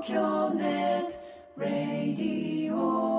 東京ネットラディ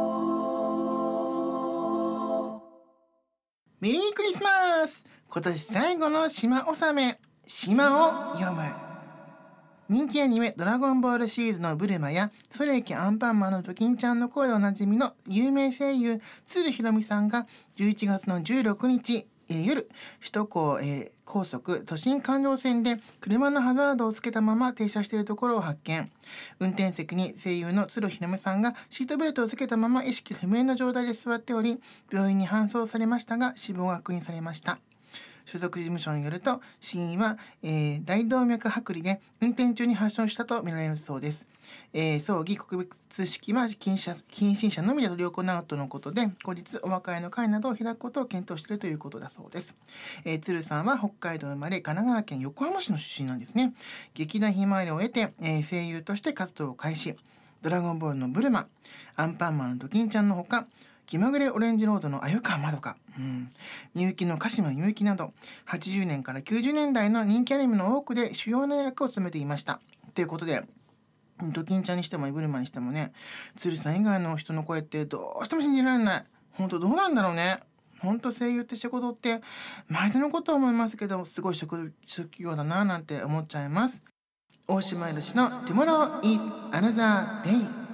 オ。 メリークリスマス。今年最後の島納め、島を読む。人気アニメドラゴンボールシリーズのブルマやそれゆきアンパンマンのドキンちゃんの声でおなじみの有名声優鶴ひろみさんが11月の16日夜首都高、高速都心環状線で車のハザードをつけたまま停車しているところを発見。運転席に声優の鶴ひろみさんがシートベルトをつけたまま意識不明の状態で座っており、病院に搬送されましたが死亡が確認されました。所属事務所によると死因は、大動脈剥離で運転中に発症したとみられるそうです。葬儀告別式は近親者のみで執り行うとのことで、後日お別れの会などを開くことを検討しているということだそうです。鶴さんは北海道生まれ神奈川県横浜市の出身なんですね。劇団ひまわりを得て、声優として活動を開始。ドラゴンボールのブルマ、アンパンマンのドキンちゃんのほか、気まぐれオレンジロードの鮎川まどか、みゆきの鹿島みゆきなど80年から90年代の人気アニメの多くで主要な役を務めていました。ということでドキンちゃんにしてもブルマにしてもね、鶴さん以外の人の声ってどうしても信じられない。本当どうなんだろうね。本当声優って仕事って毎度のことを思いますけど、すごい職業だななんて思っちゃいます。大島いろしの Tomorrow is Another Day。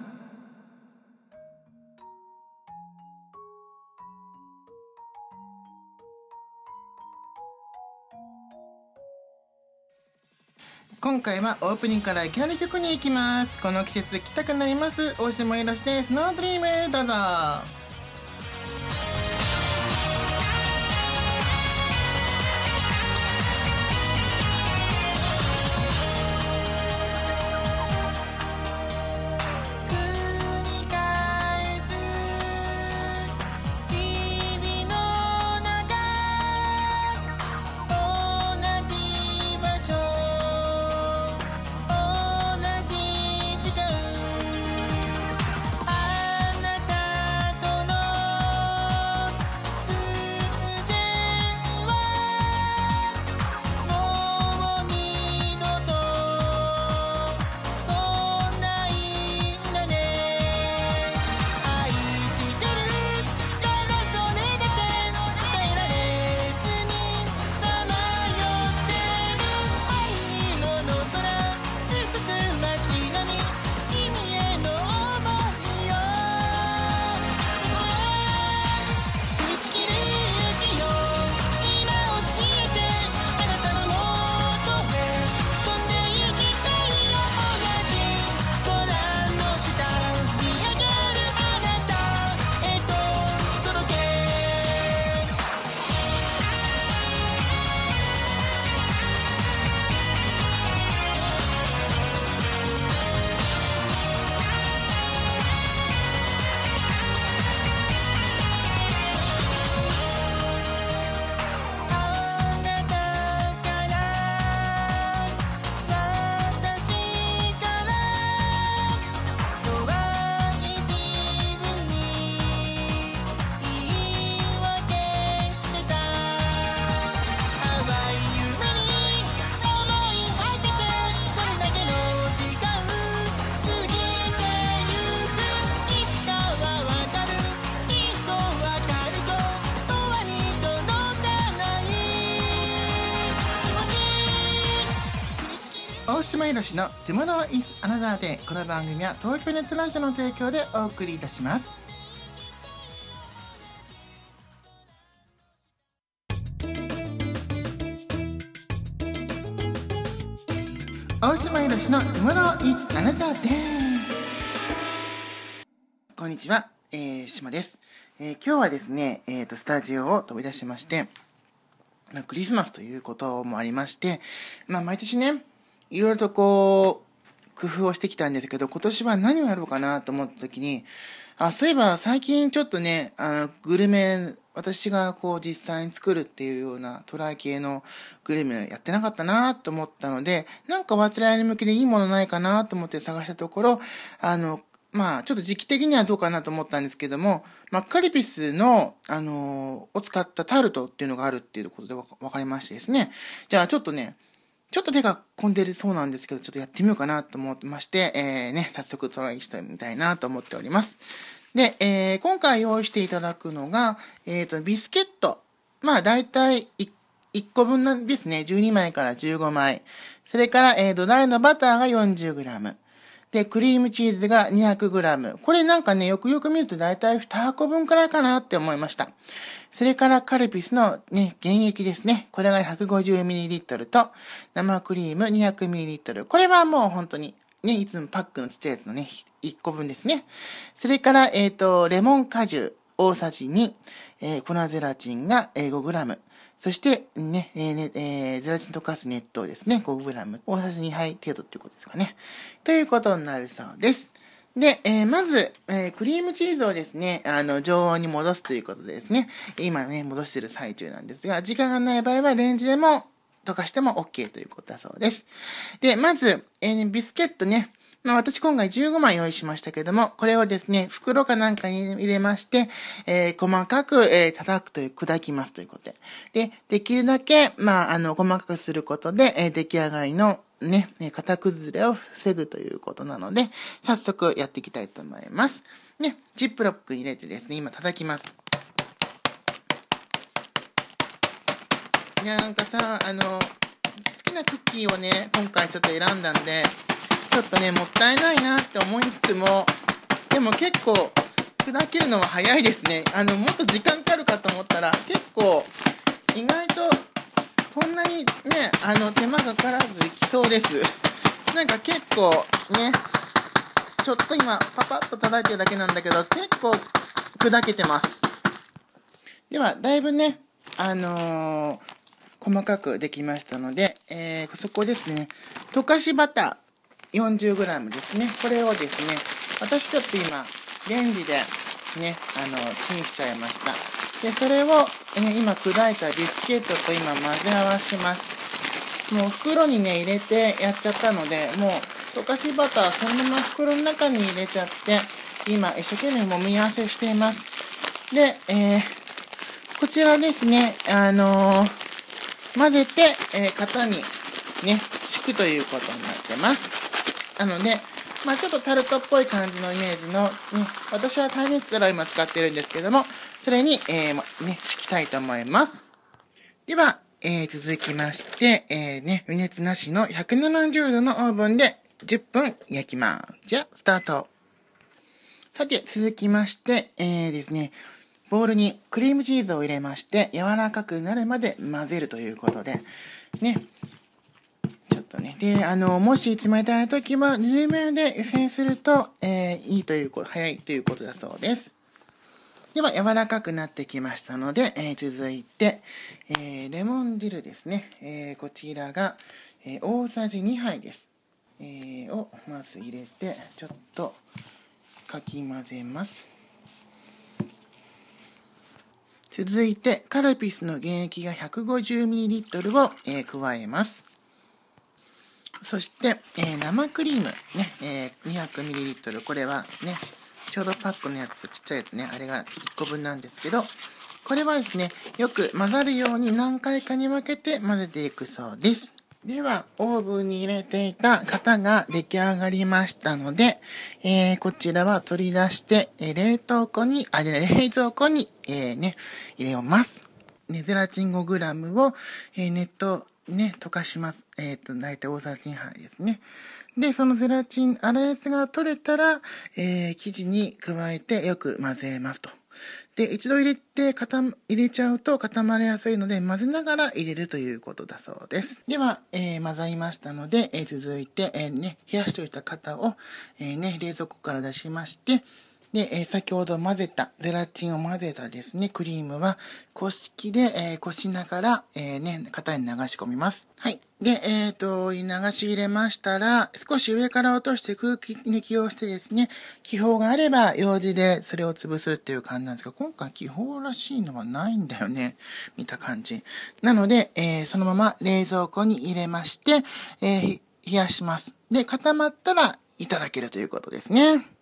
今回はオープニングからいきなり曲に行きます。この季節聴きたくなります大島いろしでスノードリーム、どうぞ。大島いろしの Tomorrow is Another Day。 この番組は東京ネットラジオの提供でお送りいたします。大島いろしの Tomorrow is Another Day。 こんにちは、島です。今日はですね、スタジオを飛び出しまして、クリスマスということもありまして、毎年ねいろいろと工夫をしてきたんですけど、今年は何をやろうかなと思った時に、そういえば最近ちょっとね、グルメ、私が実際に作るっていうようなトライ系のグルメやってなかったなと思ったので、なんか忘れられ向きでいいものないかなと思って探したところ、ちょっと時期的にはどうかなと思ったんですけども、カリピスの、を使ったタルトっていうのがあるっていうことで分かりましてですね。じゃあちょっとね、 ちょっと手が込んでるそうなんですけど、ちょっとやってみようかなと思ってまして、早速トライしてみたいなと思っております。で、今回用意していただくのが、ビスケット。だいたい1個分なんですね。12枚から15枚。それから、土台のバターが 40g。で、クリームチーズが 200g。これなんかね、よくよく見るとだいたい2箱分くらいかなって思いました。それからカルピスのね、原液ですね。これが 150ml と、生クリーム 200ml。これはもう本当にね、いつもパックのちっちゃいやつのね、1個分ですね。それから、レモン果汁大さじ2、粉ゼラチンが 5g。そして、ね、ゼラチン溶かす熱湯ですね。5g。大さじ2杯程度ということですかね。ということになるそうです。で、まず、クリームチーズをですね、常温に戻すということでですね、今ね、戻している最中なんですが、時間がない場合はレンジでも溶かしても OK ということだそうです。で、まず、ビスケットね、私今回15枚用意しましたけども、これをですね、袋かなんかに入れまして、細かく、叩くという、砕きますということで。で、できるだけ、細かくすることで、出来上がりのね、型崩れを防ぐということなので、早速やっていきたいと思います。ね、ジップロックに入れてですね、今叩きます。なんかさ、好きなクッキーをね、今回ちょっと選んだんで、ちょっとね、もったいないなって思いつつも、でも結構、砕けるのは早いですね。もっと時間かかるかと思ったら、結構、意外と、そんなにね、手間かからずできそうです。なんか結構、ね、ちょっと今、パパッと叩いてるだけなんだけど、結構、砕けてます。では、だいぶね、細かくできましたので、そこですね、溶かしバター、40g ですね。これをですね、私ちょっと今、レンジでね、チンしちゃいました。で、それを、今砕いたビスケットと今混ぜ合わします。もう袋にね、入れてやっちゃったので、もう溶かしバターそのまま袋の中に入れちゃって、今一生懸命揉み合わせしています。で、こちらですね、混ぜて、型にね、敷くということになってます。なので、ちょっとタルトっぽい感じのイメージの、ね、私は耐熱皿を今使ってるんですけども、それに、敷きたいと思います。では、続きまして、予熱なしの170度のオーブンで10分焼きます。じゃあ、スタート。さて、続きまして、ですね、ボウルにクリームチーズを入れまして、柔らかくなるまで混ぜるということで、ね、で、もし冷たい時は、ぬるめで湯煎すると、いいということ、早いということだそうです。では、柔らかくなってきましたので、続いて、レモン汁ですね。こちらが、大さじ2杯です。を、まず入れて、ちょっと、かき混ぜます。続いて、カルピスの原液が 150ml を、加えます。そして、生クリーム、ね、200ml。これはね、ちょうどパックのやつ、ちっちゃいやつね、あれが1個分なんですけど、これはですね、よく混ざるように何回かに分けて混ぜていくそうです。では、オーブンに入れていた型が出来上がりましたので、こちらは取り出して、冷蔵庫に入れます。ゼラチン 5g を、熱湯、ね、溶かします。だいたい大さじ2杯ですね。で、そのゼラチン、粗熱が取れたら、生地に加えてよく混ぜますと。で、一度入れちゃうと固まりやすいので、混ぜながら入れるということだそうです。では、混ざりましたので、続いて、冷やしておいた型を、冷蔵庫から出しまして、で、先ほどゼラチンを混ぜたですね、クリームは、こし器で、こしながら、型に流し込みます。はい。で、流し入れましたら、少し上から落として空気抜きをしてですね、気泡があれば、ようじでそれを潰すっていう感じなんですが、今回気泡らしいのはないんだよね。見た感じ。なので、そのまま冷蔵庫に入れまして、冷やします。で、固まったらいただけるということですね。